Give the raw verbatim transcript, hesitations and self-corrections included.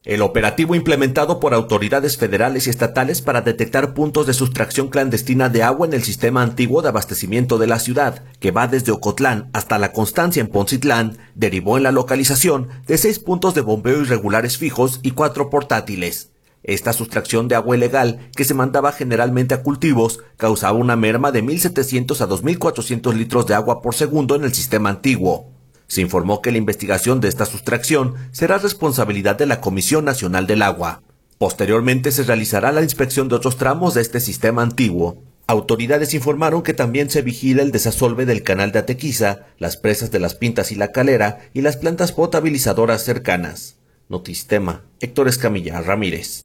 El operativo implementado por autoridades federales y estatales para detectar puntos de sustracción clandestina de agua en el sistema antiguo de abastecimiento de la ciudad, que va desde Ocotlán hasta La Constancia en Poncitlán, derivó en la localización de seis puntos de bombeo irregulares fijos y cuatro portátiles. Esta sustracción de agua ilegal, que se mandaba generalmente a cultivos, causaba una merma de mil setecientos a dos mil cuatrocientos litros de agua por segundo en el sistema antiguo. Se informó que la investigación de esta sustracción será responsabilidad de la Comisión Nacional del Agua. Posteriormente se realizará la inspección de otros tramos de este sistema antiguo. Autoridades informaron que también se vigila el desasolve del canal de Atequiza, las presas de Las Pintas y La Calera y las plantas potabilizadoras cercanas. Notistema, Héctor Escamilla Ramírez.